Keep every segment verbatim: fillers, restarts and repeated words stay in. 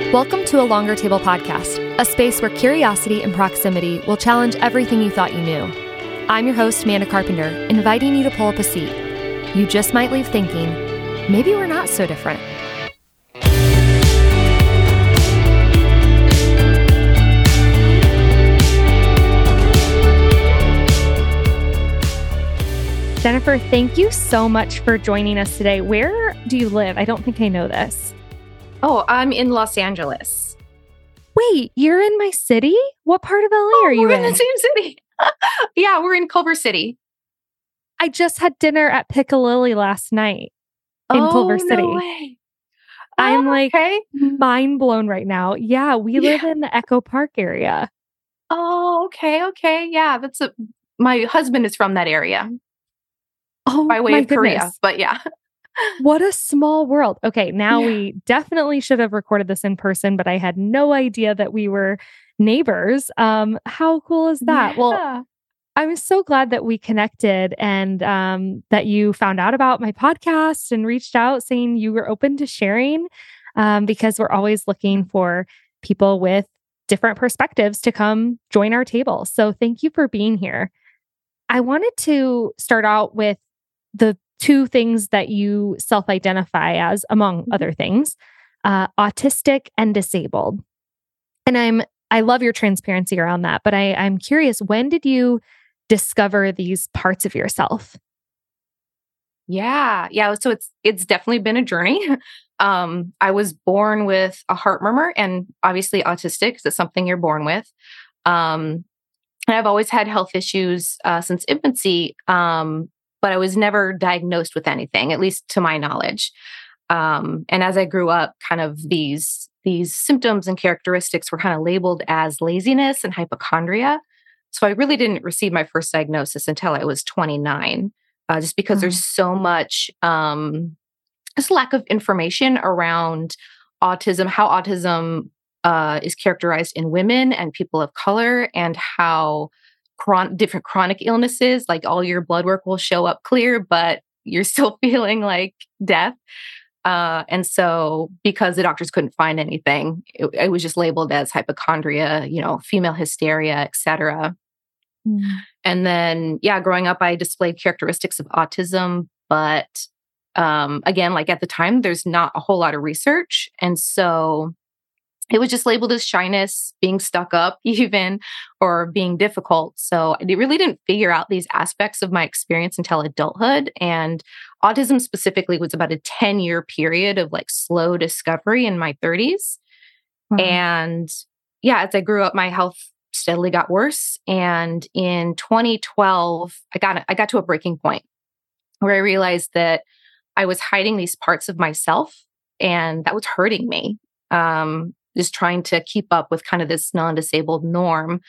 Welcome to a Longer Table podcast, a space where curiosity and proximity will challenge everything you thought you knew. I'm your host, Amanda Carpenter, inviting you to pull up a seat. You just might leave thinking, maybe we're not so different. Jennifer, thank you so much for joining us today. Where do you live? I don't think I know this. Oh, I'm in Los Angeles. Wait, you're in my city? What part of L A oh, are you we're in? in the same city. Yeah, we're in Culver City. I just had dinner at Piccalilli last night in oh, Culver City. No way. I'm oh, like okay. mind blown right now. Yeah, we Yeah. live in the Echo Park area. Oh, okay, okay. Yeah, that's a. My husband is from that area. Oh, by way my of Korea, goodness. but yeah. What a small world. Okay, now Yeah. we definitely should have recorded this in person, but I had no idea that we were neighbors. Um, how cool is that? Yeah. Well, I'm so glad that we connected and um, that you found out about my podcast and reached out saying you were open to sharing um, because we're always looking for people with different perspectives to come join our table. So thank you for being here. I wanted to start out with the two things that you self-identify as, among other things, uh, autistic and disabled. And I'm I love your transparency around that, but I, I'm curious, when did you discover these parts of yourself? Yeah, yeah. So it's it's definitely been a journey. Um, I was born with a heart murmur, and obviously autistic because it's something you're born with. Um, and I've always had health issues uh, since infancy, um, but I was never diagnosed with anything, at least to my knowledge. Um, and as I grew up, kind of these these symptoms and characteristics were kind of labeled as laziness and hypochondria. So I really didn't receive my first diagnosis until I was twenty-nine, uh, just because mm-hmm. there's so much um, just lack of information around autism, how autism uh, is characterized in women and people of color, and how chron- different chronic illnesses, like all your blood work will show up clear, but you're still feeling like death. Uh, and so because the doctors couldn't find anything, it, it was just labeled as hypochondria, you know, female hysteria, et cetera. Mm. And then, yeah, growing up, I displayed characteristics of autism, but um, again, like at the time, there's not a whole lot of research. And so it was just labeled as shyness, being stuck up even, or being difficult. So I really didn't figure out these aspects of my experience until adulthood. And autism specifically was about a ten-year period of like slow discovery in my thirties. Mm-hmm. And yeah, as I grew up, my health steadily got worse. And in twenty twelve, I got I got to a breaking point where I realized that I was hiding these parts of myself, and that was hurting me. Um, just trying to keep up with kind of this non-disabled norm.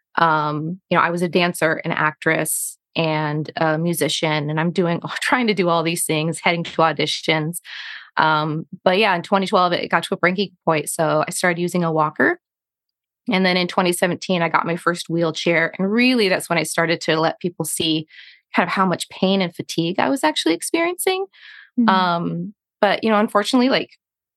Um, you know, I was a dancer, an actress, and a musician, and I'm doing, trying to do all these things, heading to auditions. Um, but yeah, in twenty twelve, it got to a breaking point. So I started using a walker. And then in twenty seventeen, I got my first wheelchair. And really, that's when I started to let people see kind of how much pain and fatigue I was actually experiencing. Mm-hmm. Um, but, you know, unfortunately, like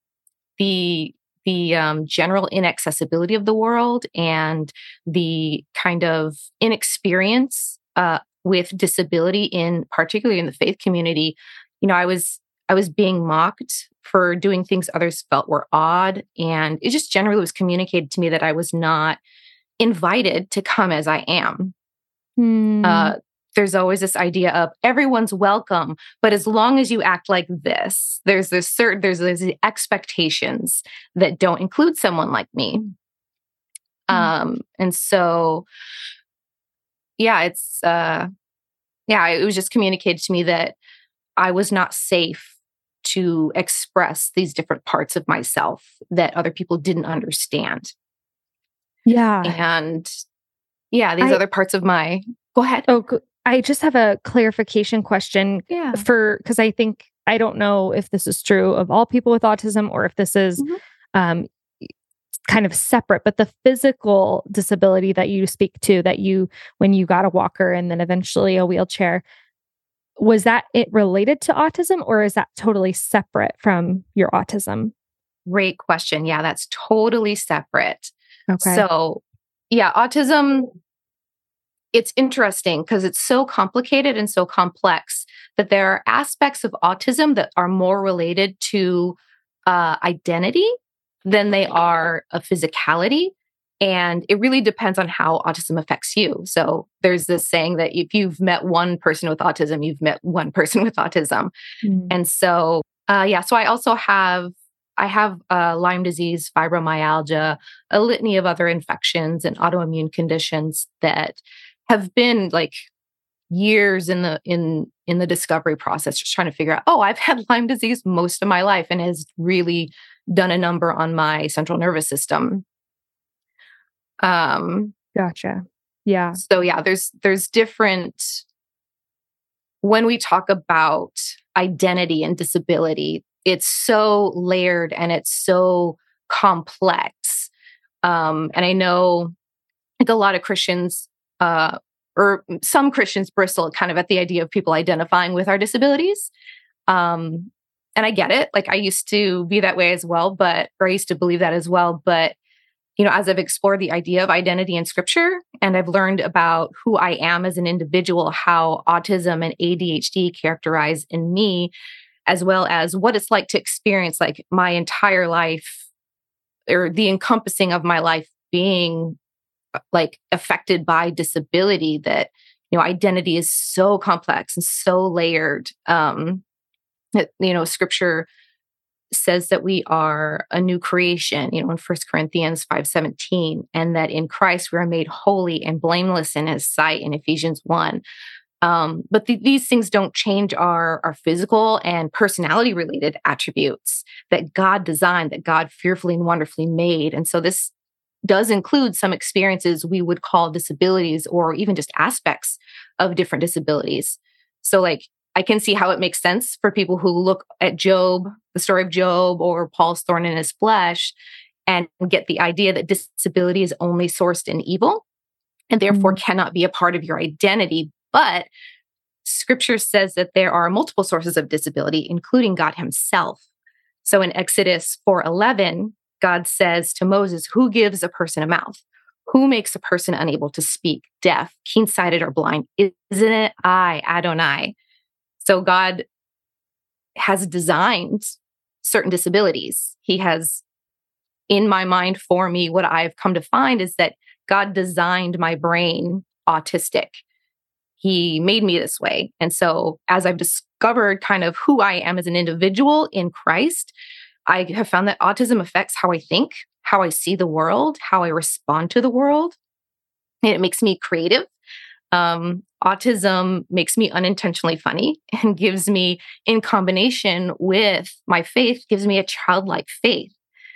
the the um, general inaccessibility of the world and the kind of inexperience uh, with disability in particularly in the faith community, you know, I was I was being mocked for doing things others felt were odd. And it just generally was communicated to me that I was not invited to come as I am. Hmm. Uh, there's always this idea of everyone's welcome, but as long as you act like this, there's this certain, there's these expectations that don't include someone like me. Mm-hmm. Um, and so, yeah, it's, uh, yeah, it was just communicated to me that I was not safe to express these different parts of myself that other people didn't understand. Yeah. And yeah, these I, other parts of my, go ahead. Oh, I just have a clarification question yeah. for, because I think, I don't know if this is true of all people with autism or if this is mm-hmm. um, kind of separate, but the physical disability that you speak to, that you, when you got a walker and then eventually a wheelchair, was that it related to autism or is that totally separate from your autism? Great question. Yeah, that's totally separate. Okay. So, yeah, autism, it's interesting because it's so complicated and so complex that there are aspects of autism that are more related to uh, identity than they are a physicality. And it really depends on how autism affects you. So there's this saying that if you've met one person with autism, you've met one person with autism. Mm. And so, uh, yeah, so I also have, I have uh, Lyme disease, fibromyalgia, a litany of other infections and autoimmune conditions that have been like years in the in in the discovery process, just trying to figure out, oh, I've had Lyme disease most of my life and has really done a number on my central nervous system. Um, Gotcha. Yeah. so yeah, there's there's different when we talk about identity and disability, it's so layered and it's so complex. Um, and I know like a lot of Christians, uh, or some Christians bristle kind of at the idea of people identifying with our disabilities. Um, and I get it. Like I used to be that way as well, but, or I used to believe that as well. But, you know, as I've explored the idea of identity in scripture and I've learned about who I am as an individual, how autism and A D H D characterize in me, as well as what it's like to experience like my entire life or the encompassing of my life being like affected by disability, that, you know, identity is so complex and so layered. Um, that, you know, scripture says that we are a new creation, you know, in First Corinthians five seventeen, and that in Christ we are made holy and blameless in his sight in Ephesians one. Um, but th- these things don't change our, our physical and personality related attributes that God designed, that God fearfully and wonderfully made. And so this does include some experiences we would call disabilities or even just aspects of different disabilities. So like, I can see how it makes sense for people who look at Job, the story of Job, or Paul's thorn in his flesh, and get the idea that disability is only sourced in evil and therefore Mm. cannot be a part of your identity. But scripture says that there are multiple sources of disability, including God himself. So in Exodus four eleven, God says to Moses, who gives a person a mouth? Who makes a person unable to speak, deaf, keen-sighted, or blind? Isn't it I, Adonai? So God has designed certain disabilities. He has, in my mind, for me, what I've come to find is that God designed my brain autistic. He made me this way. And so as I've discovered kind of who I am as an individual in Christ, I have found that autism affects how I think, how I see the world, how I respond to the world. And it makes me creative. Um, autism makes me unintentionally funny and gives me, in combination with my faith, gives me a childlike faith.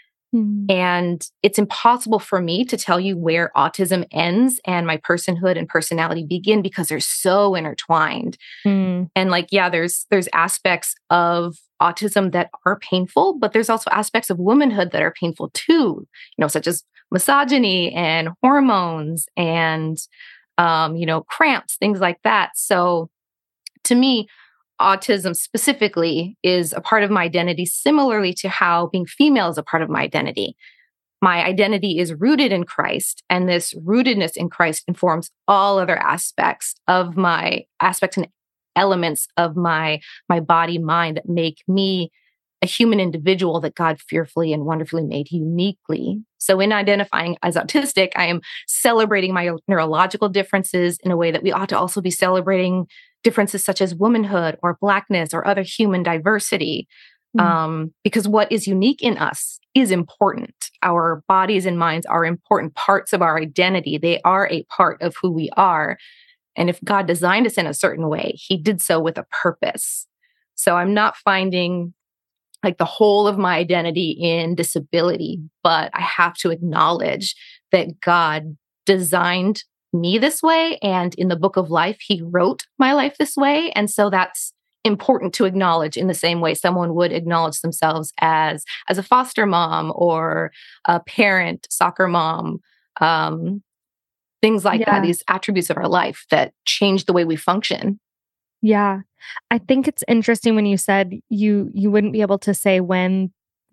Mm. And it's impossible for me to tell you where autism ends and my personhood and personality begin because they're so intertwined. Mm. And like, yeah, there's there's aspects of autism that are painful, but there's also aspects of womanhood that are painful too, you know, such as misogyny and hormones and, um, you know, cramps, things like that. So to me, autism specifically is a part of my identity, similarly to how being female is a part of my identity. My identity is rooted in Christ, and this rootedness in Christ informs all other aspects of my aspects and elements of my, my body, mind that make me a human individual that God fearfully and wonderfully made uniquely. So in identifying as autistic, I am celebrating my neurological differences in a way that we ought to also be celebrating differences such as womanhood or Blackness or other human diversity. Mm. Um, because what is unique in us is important. Our bodies and minds are important parts of our identity. They are a part of who we are. And if God designed us in a certain way, he did so with a purpose. So I'm not finding like the whole of my identity in disability, but I have to acknowledge that God designed me this way. And in the book of life, he wrote my life this way. And so that's important to acknowledge in the same way someone would acknowledge themselves as, as a foster mom or a parent, soccer mom, um, things like Yeah. that, these attributes of our life that change the way we function. Yeah. I think it's interesting when you said you you wouldn't be able to say when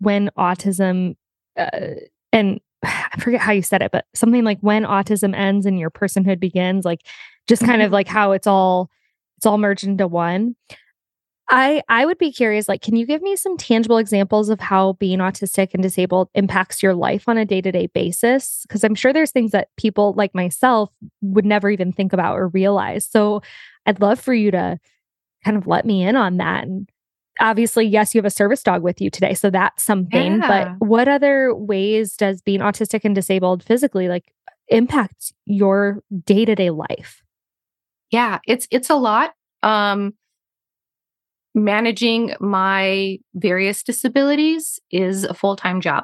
when autism, uh, and I forget how you said it, but something like when autism ends and your personhood begins, like just kind of like how it's all, it's all merged into one. I I would be curious, like, can you give me some tangible examples of how being autistic and disabled impacts your life on a day-to-day basis? Because I'm sure there's things that people like myself would never even think about or realize. So I'd love for you to kind of let me in on that. And obviously, yes, you have a service dog with you today, so that's something. But Yeah. what other ways does being autistic and disabled physically like impact your day-to-day life? Yeah, it's it's a lot. Um, managing my various disabilities is a full-time job.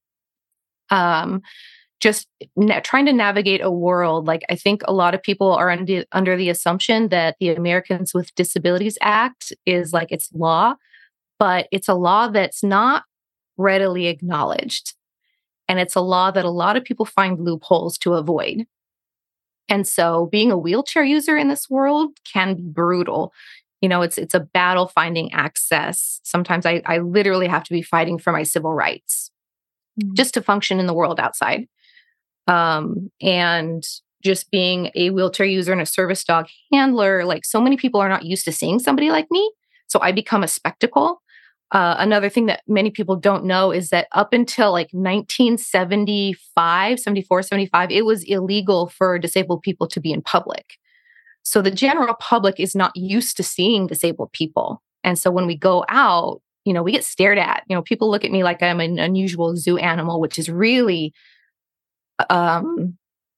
Um, just na- trying to navigate a world, like I think a lot of people are under under the assumption that the Americans with Disabilities Act is like it's law, but it's a law that's not readily acknowledged. And it's a law that a lot of people find loopholes to avoid. And so being a wheelchair user in this world can be brutal. You know, it's it's a battle finding access. Sometimes I, I literally have to be fighting for my civil rights Mm. just to function in the world outside. Um, and just being a wheelchair user and a service dog handler, like so many people are not used to seeing somebody like me. So I become a spectacle. Uh, another thing that many people don't know is that up until like nineteen seventy-five, seventy-four, seventy-five, it was illegal for disabled people to be in public. So the general public is not used to seeing disabled people. And so when we go out, you know, we get stared at. You know, people look at me like I'm an unusual zoo animal, which is really um,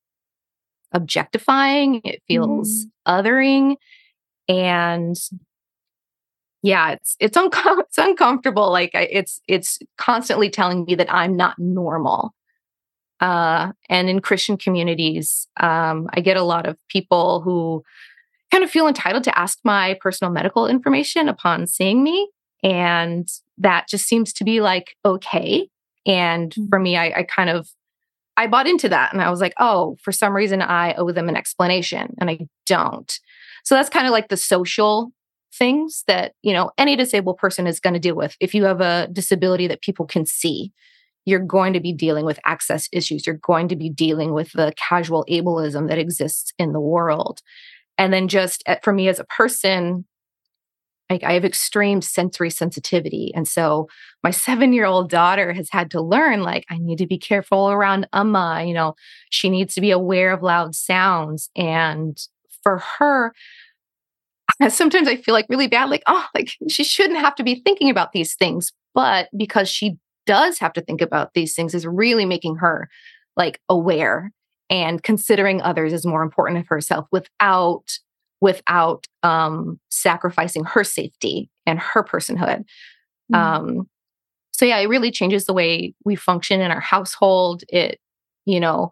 objectifying. It feels Mm. othering. And yeah, it's it's, uncom- it's uncomfortable. Like I, it's it's constantly telling me that I'm not normal. Uh, and in Christian communities, um, I get a lot of people who kind of feel entitled to ask my personal medical information upon seeing me, and that just seems to be like okay. And for Mm. me, I, I kind of I bought into that, and I was like, oh, for some reason, I owe them an explanation, and I don't. So that's kind of like the social things that, you know, any disabled person is going to deal with. If you have a disability that people can see, you're going to be dealing with access issues. You're going to be dealing with the casual ableism that exists in the world. And then just uh, for me as a person, like I have extreme sensory sensitivity. And so my seven-year-old daughter has had to learn, like, I need to be careful around Amma, you know, she needs to be aware of loud sounds. And for her, sometimes I feel like really bad, like, oh, like she shouldn't have to be thinking about these things. But because she does have to think about these things is really making her like aware and considering others is more important of herself without without um sacrificing her safety and her personhood. Mm. Um so yeah, it really changes the way we function in our household. It, you know,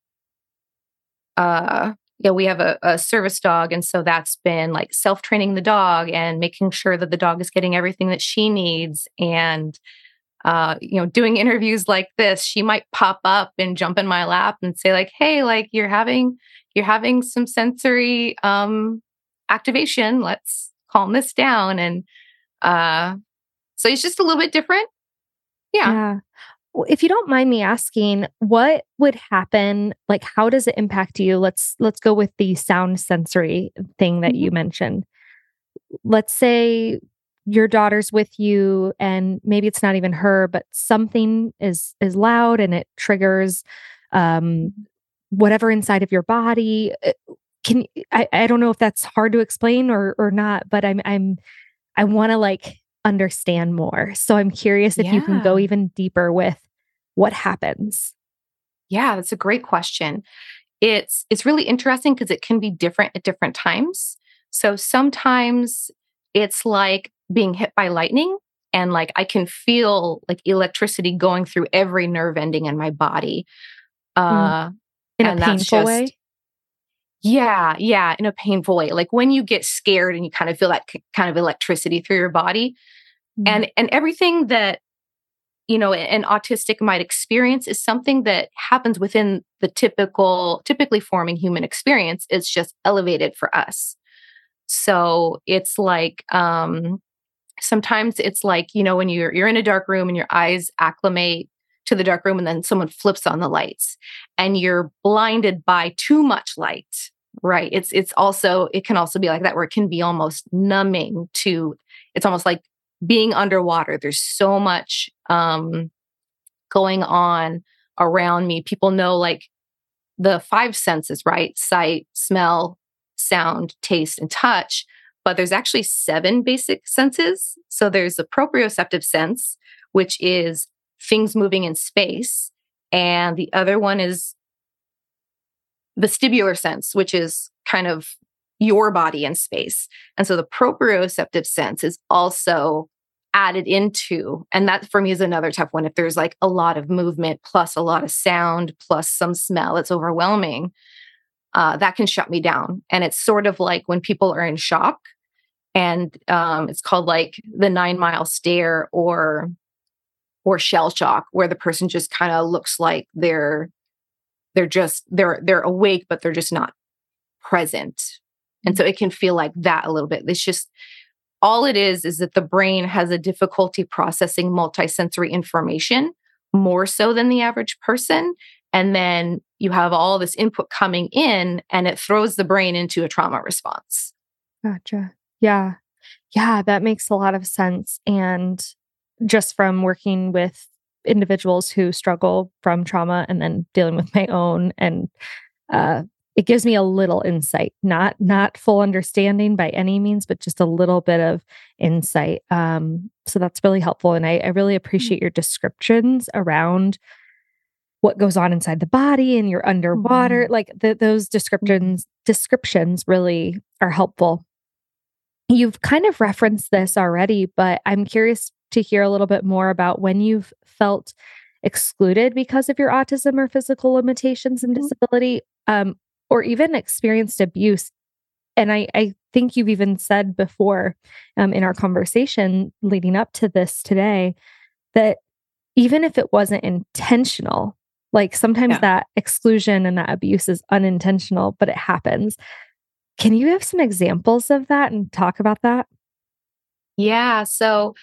uh yeah, we have a, a service dog. And so that's been like self-training the dog and making sure that the dog is getting everything that she needs. And, uh, you know, doing interviews like this, she might pop up and jump in my lap and say like, hey, like you're having, you're having some sensory um, activation. Let's calm this down. And uh, so it's just a little bit different. Yeah. Yeah. Well, if you don't mind me asking, what would happen? Like, how does it impact you? Let's let's go with the sound sensory thing that Mhm. you mentioned. Let's say your daughter's with you, and maybe it's not even her, but something is is loud and it triggers um, whatever inside of your body. Uh, Can I? I don't know if that's hard to explain or or not, but I'm I'm I want to like understand more. So I'm curious if you can go Yeah. even deeper with what happens. Yeah, that's a great question. It's it's really interesting because it can be different at different times. So sometimes it's like being hit by lightning and like I can feel like electricity going through every nerve ending in my body. Mm. Uh In a and that's painful just way? yeah, yeah, in a painful way. Like when you get scared and you kind of feel that k- kind of electricity through your body Mm. and and everything that you know an autistic might experience is something that happens within the typical typically forming human experience. It's just elevated for us. So it's like um Sometimes it's like, you know, when you're you're in a dark room and your eyes acclimate to the dark room and then someone flips on the lights and you're blinded by too much light, right? It's it's also it can also be like that where it can be almost numbing to it's almost like being underwater. There's so much um going on around me. People know like the five senses, right? Sight, smell, sound, taste, and touch. But there's actually seven basic senses. So there's the proprioceptive sense, which is things moving in space. And the other one is vestibular sense, which is kind of your body in space. And so the proprioceptive sense is also added into, and that for me is another tough one. If there's like a lot of movement plus a lot of sound plus some smell, it's overwhelming. Uh, that can shut me down. And it's sort of like when people are in shock, and um, it's called like the nine mile stare or or shell shock, where the person just kind of looks like they're they're just they're they're awake, but they're just not present. And so it can feel like that a little bit. It's just all it is is that the brain has a difficulty processing multisensory information more so than the average person. And then you have all this input coming in and it throws the brain into a trauma response. Gotcha. Yeah. Yeah, that makes a lot of sense. And just from working with individuals who struggle from trauma and then dealing with my own, and uh, it gives me a little insight, not not full understanding by any means, but just a little bit of insight. Um, so that's really helpful. And I, I really appreciate your descriptions around what goes on inside the body and you're underwater. Mm-hmm. Like the, those descriptions, descriptions really are helpful. You've kind of referenced this already, but I'm curious to hear a little bit more about when you've felt excluded because of your autism or physical limitations and disability, um, or even experienced abuse. And I, I think you've even said before um, in our conversation leading up to this today that even if it wasn't intentional, like sometimes yeah. that exclusion and that abuse is unintentional, but it happens. Can you have some examples of that and talk about that? Yeah. So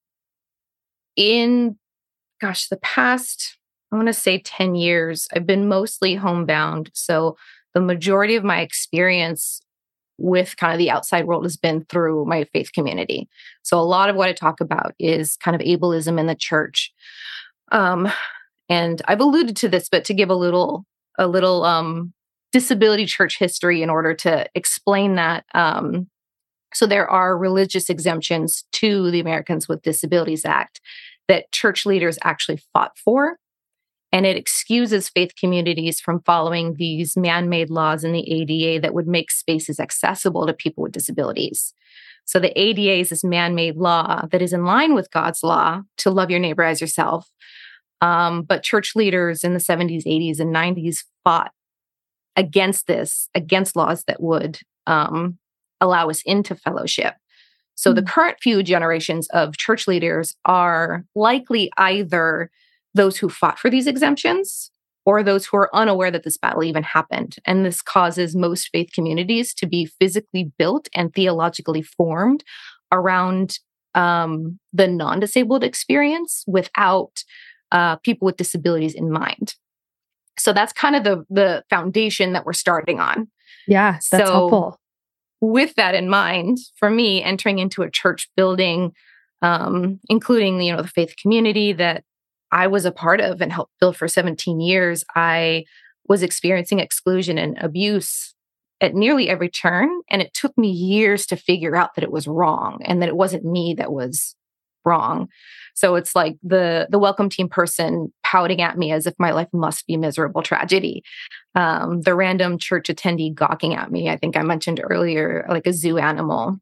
in, gosh, the past, I want to say ten years, I've been mostly homebound. So the majority of my experience with kind of the outside world has been through my faith community. So a lot of what I talk about is kind of ableism in the church. Um, and I've alluded to this, but to give a little, a little, um, disability church history in order to explain that. Um, so there are religious exemptions to the Americans with Disabilities Act that church leaders actually fought for. And it excuses faith communities from following these man-made laws in the A D A that would make spaces accessible to people with disabilities. So the A D A is this man-made law that is in line with God's law to love your neighbor as yourself. Um, but church leaders in the seventies, eighties, and nineties fought against this, against laws that would um, allow us into fellowship. So mm-hmm. the current few generations of church leaders are likely either those who fought for these exemptions or those who are unaware that this battle even happened. And this causes most faith communities to be physically built and theologically formed around um, the non-disabled experience without uh, people with disabilities in mind. So that's kind of the the foundation that we're starting on. Yeah, that's so, helpful. With that in mind, for me, entering into a church building, um, including you know the faith community that I was a part of and helped build for seventeen years, I was experiencing exclusion and abuse at nearly every turn, and it took me years to figure out that it was wrong and that it wasn't me that was wrong. So it's like the the welcome team person pouting at me as if my life must be miserable tragedy. Um, the random church attendee gawking at me. I think I mentioned earlier, like a zoo animal.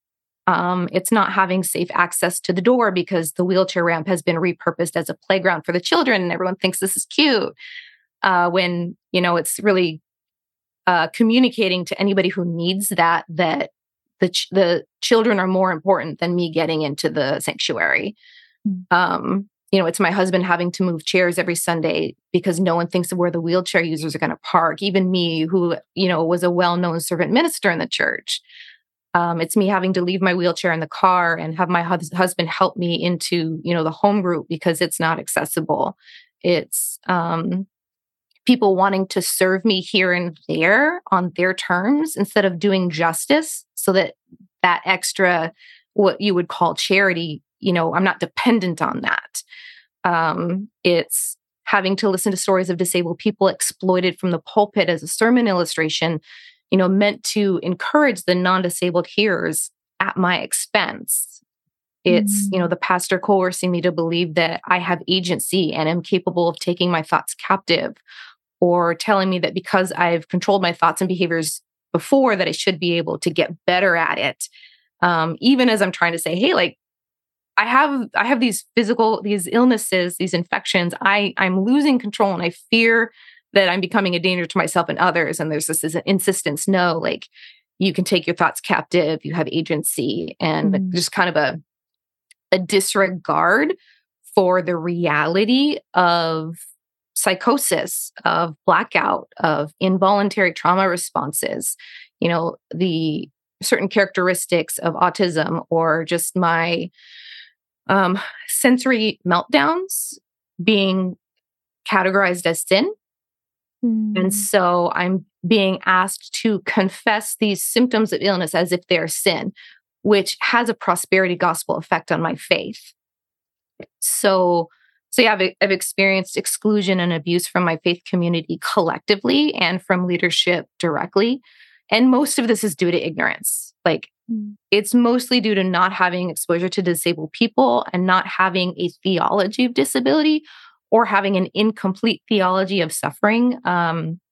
Um, it's not having safe access to the door because the wheelchair ramp has been repurposed as a playground for the children, and everyone thinks this is cute. Uh, when you know it's really uh, communicating to anybody who needs that that the ch- the children are more important than me getting into the sanctuary. Um, you know, it's my husband having to move chairs every Sunday because no one thinks of where the wheelchair users are going to park. Even me, who, you know, was a well-known servant minister in the church. Um, it's me having to leave my wheelchair in the car and have my hus- husband help me into, you know, the home group because it's not accessible. It's um, people wanting to serve me here and there on their terms instead of doing justice so that that extra, what you would call charity, you know, I'm not dependent on that. Um, it's having to listen to stories of disabled people exploited from the pulpit as a sermon illustration, you know, meant to encourage the non-disabled hearers at my expense. It's, Mm. you know, the pastor coercing me to believe that I have agency and am capable of taking my thoughts captive, or telling me that because I've controlled my thoughts and behaviors before, that I should be able to get better at it. Um, even as I'm trying to say, hey, like, I have I have these physical, these illnesses, these infections. I, I'm losing control and I fear that I'm becoming a danger to myself and others. And there's this, this insistence, no, like, you can take your thoughts captive, you have agency, and Mm. just kind of a, a disregard for the reality of psychosis, of blackout, of involuntary trauma responses, you know, the certain characteristics of autism, or just my um, sensory meltdowns being categorized as sin. Mm. And so I'm being asked to confess these symptoms of illness as if they're sin, which has a prosperity gospel effect on my faith. So, so yeah, I've, I've experienced exclusion and abuse from my faith community collectively and from leadership directly. And most of this is due to ignorance. Like, Mm. it's mostly due to not having exposure to disabled people and not having a theology of disability, or having an incomplete theology of suffering. Um,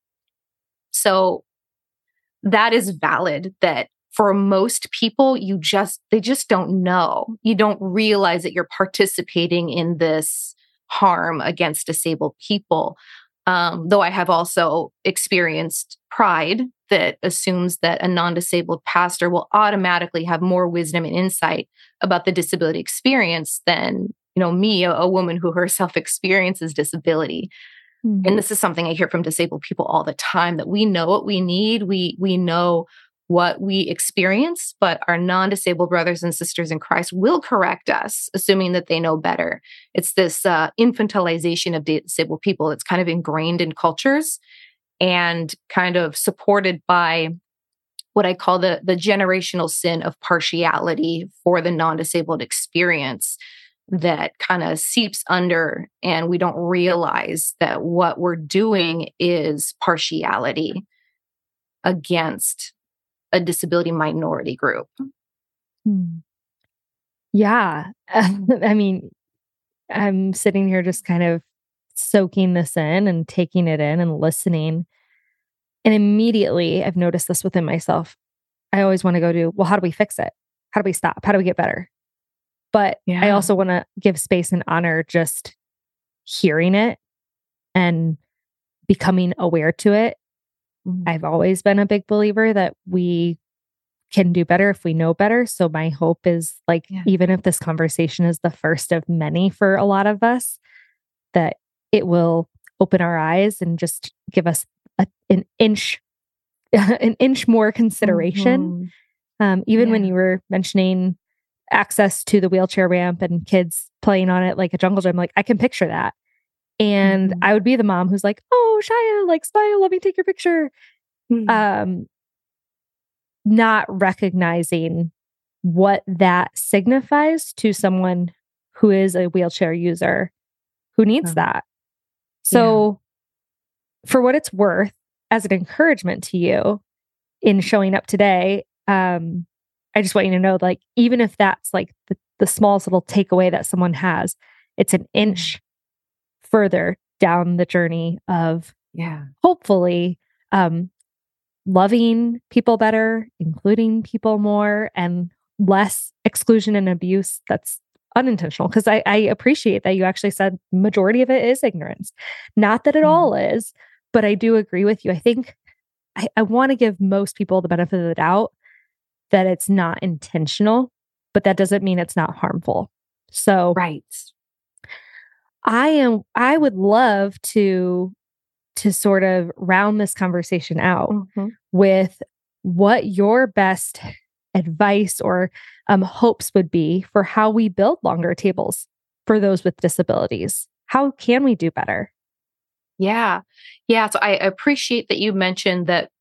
so that is valid, that for most people, you just, they just don't know. You don't realize that you're participating in this harm against disabled people. Um, though I have also experienced pride that assumes that a non-disabled pastor will automatically have more wisdom and insight about the disability experience than, you know, me, a, a woman who herself experiences disability. Mm. And this is something I hear from disabled people all the time, that we know what we need. We, we know what we experience, but our non-disabled brothers and sisters in Christ will correct us, assuming that they know better. It's this uh, infantilization of disabled people that's kind of ingrained in cultures and kind of supported by what I call the, the generational sin of partiality for the non-disabled experience, that kind of seeps under, and we don't realize that what we're doing is partiality against a disability minority group. Mm. Yeah. I mean, I'm sitting here just kind of soaking this in and taking it in and listening. And immediately I've noticed this within myself. I always want to go to, well, how do we fix it? How do we stop? How do we get better? But Yeah. I also want to give space and honor just hearing it and becoming aware to it. Mm. I've always been a big believer that we can do better if we know better. So my hope is, like, Yeah. even if this conversation is the first of many for a lot of us, that it will open our eyes and just give us a, an inch, an inch more consideration. Mhm. Um, even Yeah. when you were mentioning access to the wheelchair ramp and kids playing on it like a jungle gym, like, I can picture that. And Mhm. I would be the mom who's like, oh, Shia, like, smile, let me take your picture. Mhm. Um, not recognizing what that signifies to someone who is a wheelchair user who needs Um, that. So for what it's worth, as an encouragement to you in showing up today, um, I just want you to know, like, even if that's like the, the smallest little takeaway that someone has, it's an inch further down the journey of Yeah. hopefully um, loving people better, including people more, and less exclusion and abuse that's unintentional. Because I, I appreciate that you actually said majority of it is ignorance. Not that it Yeah. all is, but I do agree with you. I think I, I want to give most people the benefit of the doubt that it's not intentional, but that doesn't mean it's not harmful. So Right. I am I would love to to sort of round this conversation out Mhm. with what your best advice or um, hopes would be for how we build longer tables for those with disabilities? How can we do better? Yeah. Yeah. So I appreciate that you mentioned that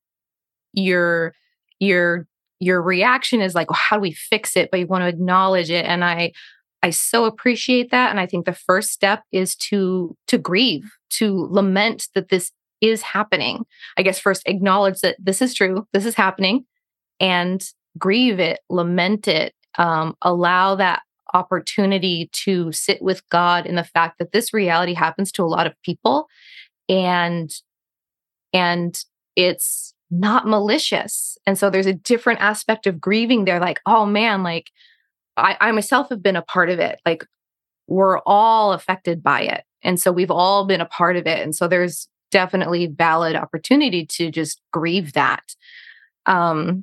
your your your reaction is like, well, how do we fix it? But you want to acknowledge it. And I I so appreciate that. And I think the first step is to to grieve, to lament that this is happening. I guess first acknowledge that this is true, this is happening, and grieve it, lament it, um, allow that opportunity to sit with God in the fact that this reality happens to a lot of people, and and it's not malicious. And so there's a different aspect of grieving there. Like, oh man, like I, I myself have been a part of it. Like we're all affected by it. And so we've all been a part of it. And so there's definitely valid opportunity to just grieve that. Um,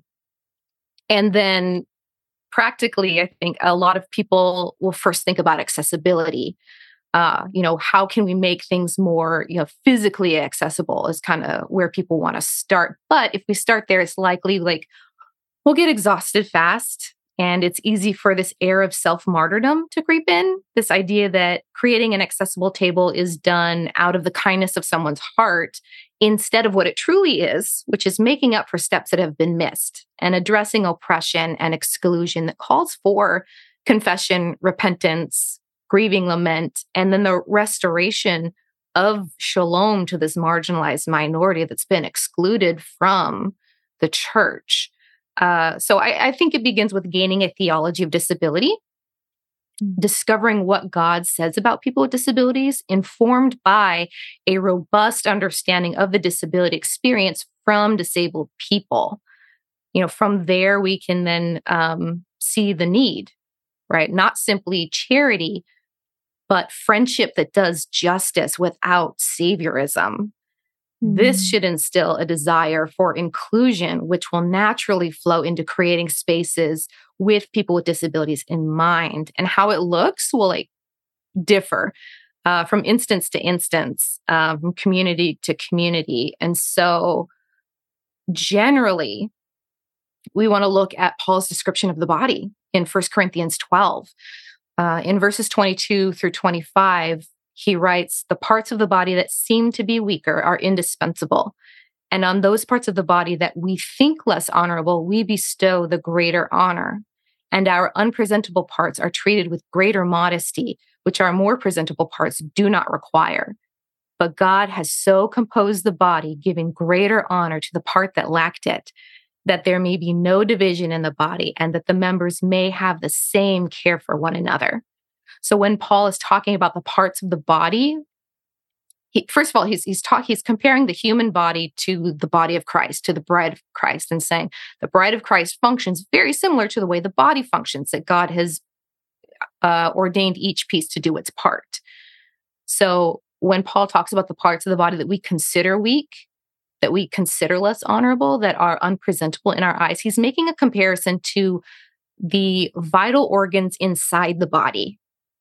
and then practically, I think a lot of people will first think about accessibility. Uh, you know, how can we make things more, you know, physically accessible is kind of where people want to start. But if we start there, it's likely like we'll get exhausted fast. And it's easy for this air of self-martyrdom to creep in. This idea that creating an accessible table is done out of the kindness of someone's heart instead of what it truly is, which is making up for steps that have been missed and addressing oppression and exclusion that calls for confession, repentance, grieving, lament, and then the restoration of shalom to this marginalized minority that's been excluded from the church. Uh, so I, I think it begins with gaining a theology of disability, discovering what God says about people with disabilities, informed by a robust understanding of the disability experience from disabled people. You know, from there, we can then um, see the need, right? Not simply charity, but friendship that does justice without saviorism. This should instill a desire for inclusion, which will naturally flow into creating spaces with people with disabilities in mind. And how it looks will like differ uh, from instance to instance, uh, from community to community. And so generally, we want to look at Paul's description of the body in First Corinthians twelve. Uh, in verses twenty-two through twenty-five, he writes, the parts of the body that seem to be weaker are indispensable. And on those parts of the body that we think less honorable, we bestow the greater honor. And our unpresentable parts are treated with greater modesty, which our more presentable parts do not require. But God has so composed the body, giving greater honor to the part that lacked it, that there may be no division in the body, and that the members may have the same care for one another. So when Paul is talking about the parts of the body, he, first of all, he's he's talk, he's comparing the human body to the body of Christ, to the bride of Christ, and saying the bride of Christ functions very similar to the way the body functions, that God has uh, ordained each piece to do its part. So when Paul talks about the parts of the body that we consider weak, that we consider less honorable, that are unpresentable in our eyes, he's making a comparison to the vital organs inside the body.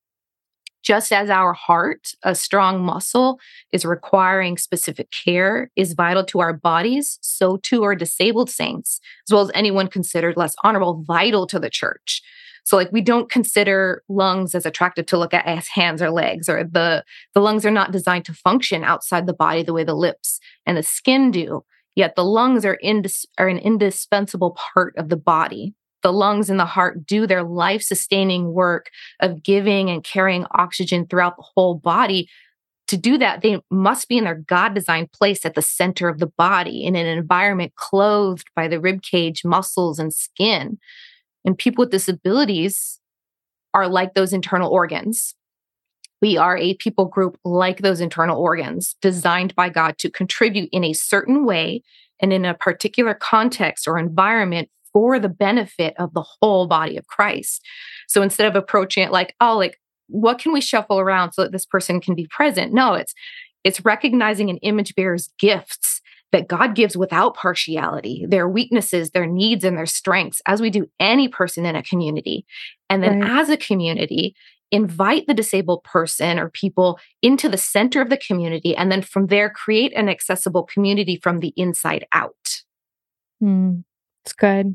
Just as our heart, a strong muscle, is requiring specific care, is vital to our bodies, so too are disabled saints, as well as anyone considered less honorable, vital to the church. So like we don't consider lungs as attractive to look at as hands or legs, or the, the lungs are not designed to function outside the body the way the lips and the skin do. Yet the lungs are, indis- are an indispensable part of the body. The lungs and the heart do their life-sustaining work of giving and carrying oxygen throughout the whole body. To do that, they must be in their God-designed place at the center of the body, in an environment clothed by the rib cage, muscles, and skin. And people with disabilities are like those internal organs. We are a people group like those internal organs, designed by God to contribute in a certain way and in a particular context or environment for the benefit of the whole body of Christ. So instead of approaching it like, oh, like, what can we shuffle around so that this person can be present? No, it's it's recognizing an image bearer's gifts that God gives without partiality, their weaknesses, their needs, and their strengths, as we do any person in a community. And then Right. as a community, invite the disabled person or people into the center of the community, and then from there, create an accessible community from the inside out. Mm, it's good.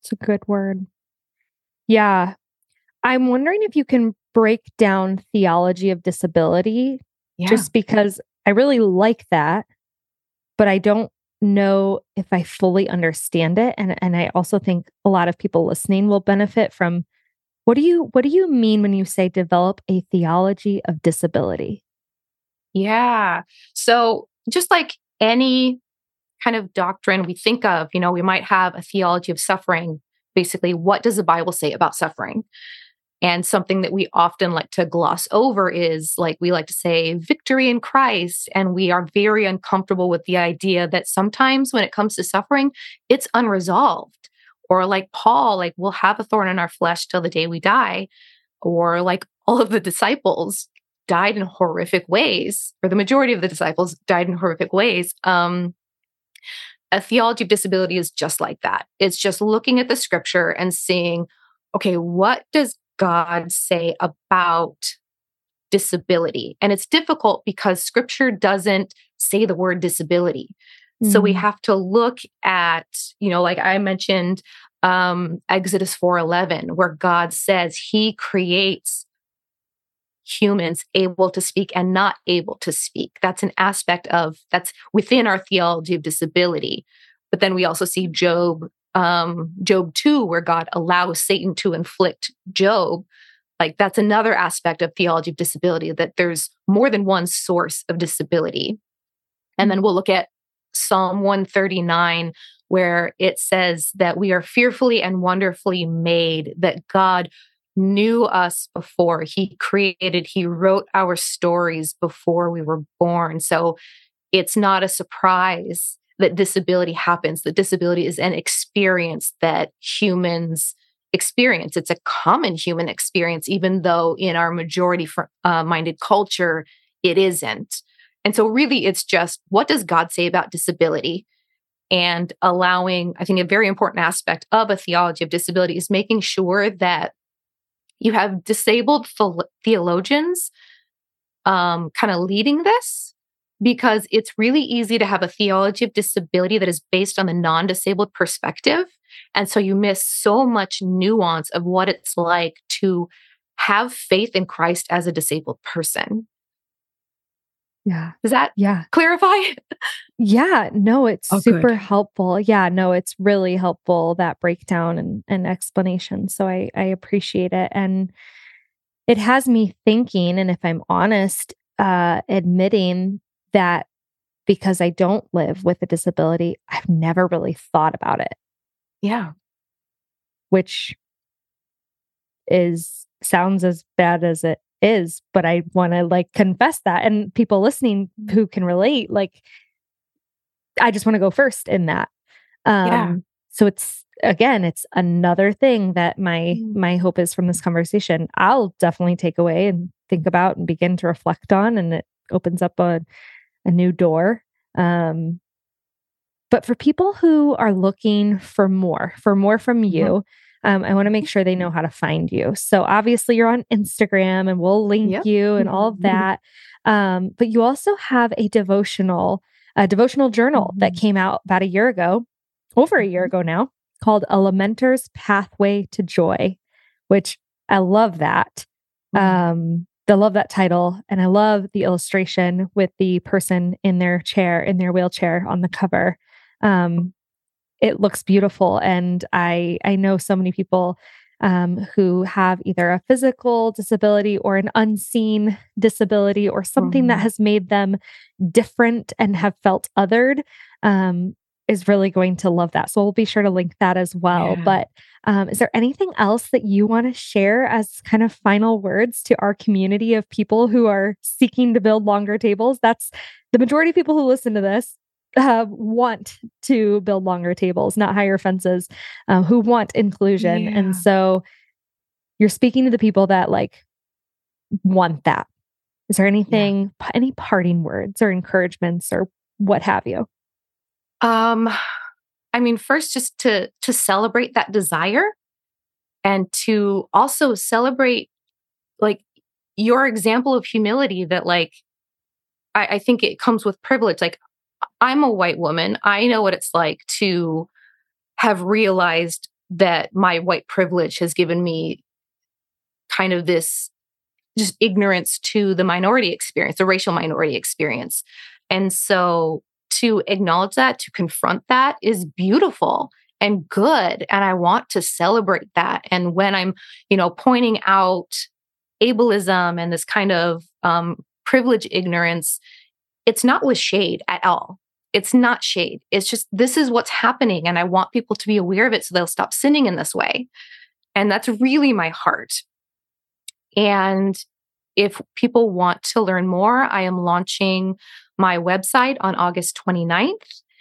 It's a good word. Yeah. I'm wondering if you can break down theology of disability, Yeah. just because I really like that, but I don't know if I fully understand it. And, and I also think a lot of people listening will benefit from what do you what do you mean when you say develop a theology of disability? Yeah. So just like any kind of doctrine we think of, you know, we might have a theology of suffering. Basically, what does the Bible say about suffering? And something that we often like to gloss over is like we like to say victory in Christ. And we are very uncomfortable with the idea that sometimes when it comes to suffering, it's unresolved. Or like Paul, like we'll have a thorn in our flesh till the day we die. Or like all of the disciples died in horrific ways, or the majority of the disciples died in horrific ways. Um, a theology of disability is just like that. It's just looking at the scripture and seeing, okay, what does God say about disability? And it's difficult because scripture doesn't say the word disability. So we Mm. have to look at, you know, like I mentioned, um, Exodus four eleven, where God says he creates humans able to speak and not able to speak. That's an aspect of, that's within our theology of disability. But then we also see Job, um, Job two, where God allows Satan to inflict Job. Like that's another aspect of theology of disability, that there's more than one source of disability. And then we'll look at Psalm one thirty-nine, where it says that we are fearfully and wonderfully made, that God knew us before he created, he wrote our stories before we were born. So it's not a surprise that disability happens. That disability is an experience that humans experience. It's a common human experience, even though in our majority uh, minded culture, it isn't. And so really it's just, what does God say about disability? And allowing, I think a very important aspect of a theology of disability is making sure that you have disabled theologians um, kind of leading this, because it's really easy to have a theology of disability that is based on the non-disabled perspective. And so you miss so much nuance of what it's like to have faith in Christ as a disabled person. Yeah. Does that Yeah. clarify? Yeah, no, it's Oh, super good. helpful. Yeah, no, it's really helpful, that breakdown and, and explanation. So I, I appreciate it. And it has me thinking, and if I'm honest, uh, admitting that because I don't live with a disability, I've never really thought about it, Yeah. which is sounds as bad as it is, but I want to like confess that. And people listening who can relate, like, I just want to go first in that. Um, Yeah. so it's, again, it's another thing that my, Mm. my hope is from this conversation, I'll definitely take away and think about and begin to reflect on, and it opens up a, a new door. Um, but for people who are looking for more, for more from Mhm. you, um, I want to make sure they know how to find you. So obviously you're on Instagram and we'll link Yep. you and all of that. Um, but you also have a devotional, a devotional journal that Mhm. came out about a year ago, over a year ago now, called A Lamenter's Pathway to Joy, which I love that. Um, I love that title. And I love the illustration with the person in their chair, in their wheelchair on the cover. Um, it looks beautiful. And I, I know so many people um, who have either a physical disability or an unseen disability or something that Mhm. has made them different and have felt othered, um, is really going to love that. So we'll be sure to link that as well. Yeah. But um, is there anything else that you want to share as kind of final words to our community of people who are seeking to build longer tables? That's the majority of people who listen to this. Uh, want to build longer tables, not higher fences, uh, who want inclusion. Yeah. And so you're speaking to the people that like want that. Is there Yeah. anything, p- any parting words or encouragements or what have you? Um, I mean, first, just to to celebrate that desire, and to also celebrate like your example of humility. That like I, I think it comes with privilege. Like I'm a white woman. I know what it's like to have realized that my white privilege has given me kind of this just ignorance to the minority experience, the racial minority experience. And so to acknowledge that, to confront that is beautiful and good. And I want to celebrate that. And when I'm, you know, pointing out ableism and this kind of um, privilege ignorance, it's not with shade at all. It's not shade. It's just, this is what's happening. And I want people to be aware of it so they'll stop sinning in this way. And that's really my heart. And if people want to learn more, I am launching my website on August twenty-ninth.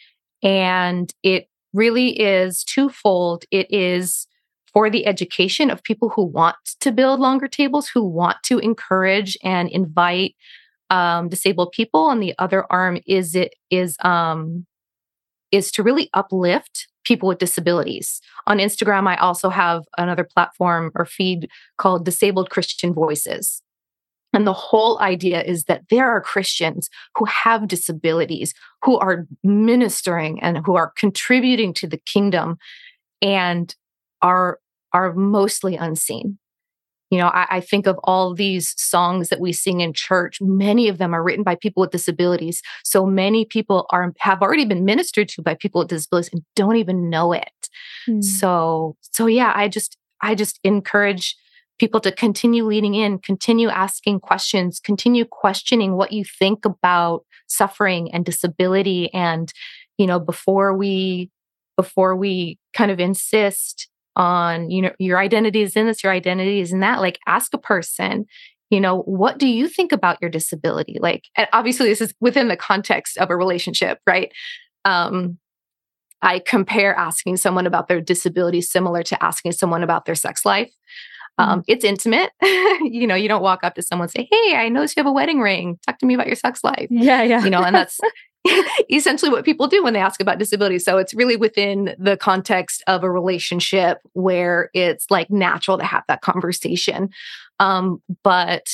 And it really is twofold. It is for the education of people who want to build longer tables, who want to encourage and invite um, disabled people. And the other arm is it is um, is to really uplift people with disabilities. On Instagram, I also have another platform or feed called Disabled Christian Voices. And the whole idea is that there are Christians who have disabilities, who are ministering and who are contributing to the kingdom and are, are mostly unseen. You know, I, I think of all these songs that we sing in church. Many of them are written by people with disabilities. So many people are have already been ministered to by people with disabilities and don't even know it. Mm. So, so yeah, I just, I just encourage people to continue leading in, continue asking questions, continue questioning what you think about suffering and disability. And, you know, before we, before we kind of insist on, you know, your identity is in this, your identity is in that, like ask a person, you know, what do you think about your disability? Like, and obviously this is within the context of a relationship, right? Um, I compare asking someone about their disability similar to asking someone about their sex life. Um, it's intimate. You know, you don't walk up to someone and say, hey, I noticed you have a wedding ring. Talk to me about your sex life. Yeah, yeah. You know, and that's essentially what people do when they ask about disability. So it's really within the context of a relationship where it's like natural to have that conversation. Um, but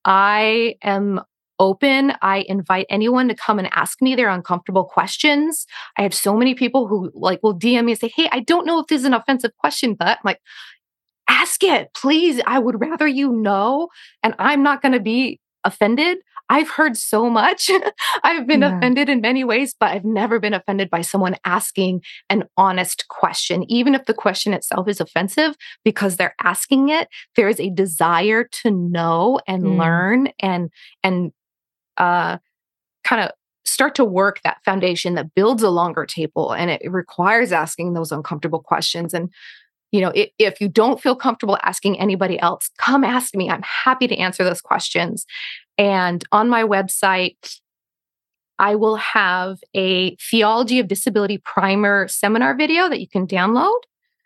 I am open. I invite anyone to come and ask me their uncomfortable questions. I have so many people who like will D M me and say, hey, I don't know if this is an offensive question, but I'm like, ask it, please. I would rather you know, and I'm not going to be offended. I've heard so much. I've been yeah. offended in many ways, but I've never been offended by someone asking an honest question, even if the question itself is offensive, because they're asking it. There is a desire to know and mm. learn and, and, uh, kind of start to work that foundation that builds a longer table. And it, it requires asking those uncomfortable questions. And you know, if, if you don't feel comfortable asking anybody else, come ask me. I'm happy to answer those questions. And on my website, I will have a Theology of Disability primer seminar video that you can download.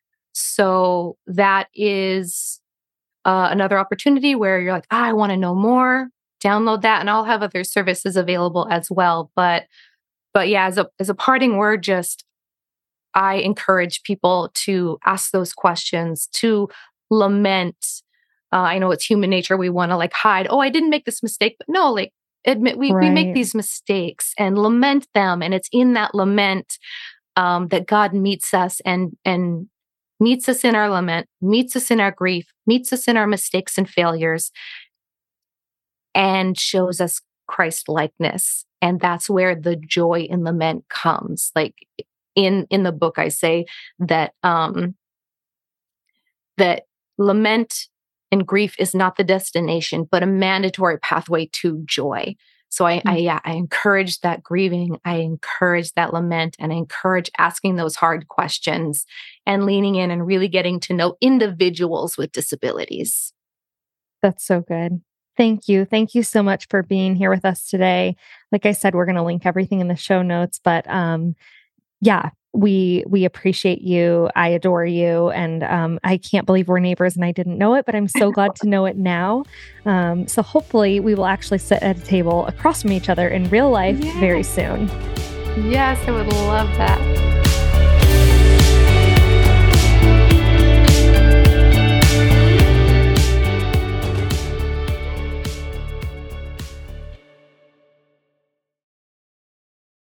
So that is uh, another opportunity where you're like, ah, I want to know more. Download that, and I'll have other services available as well. But, but yeah, as a as a parting word, just I encourage people to ask those questions, to lament. Uh, I know it's human nature. We want to like hide. Oh, I didn't make this mistake. But no, like admit we, right. we make these mistakes and lament them. And it's in that lament um, that God meets us and, and meets us in our lament, meets us in our grief, meets us in our mistakes and failures, and shows us Christ likeness. And that's where the joy in lament comes. Like, In in the book, I say that um, that lament and grief is not the destination, but a mandatory pathway to joy. So I, mm-hmm. I, yeah, I encourage that grieving. I encourage that lament, and I encourage asking those hard questions and leaning in and really getting to know individuals with disabilities. That's so good. Thank you. Thank you so much for being here with us today. Like I said, we're going to link everything in the show notes, but um, yeah, we we appreciate you. I adore you. And um, I can't believe we're neighbors and I didn't know it, but I'm so glad to know it now. Um, so hopefully we will actually sit at a table across from each other in real life yes. very soon. Yes, I would love that.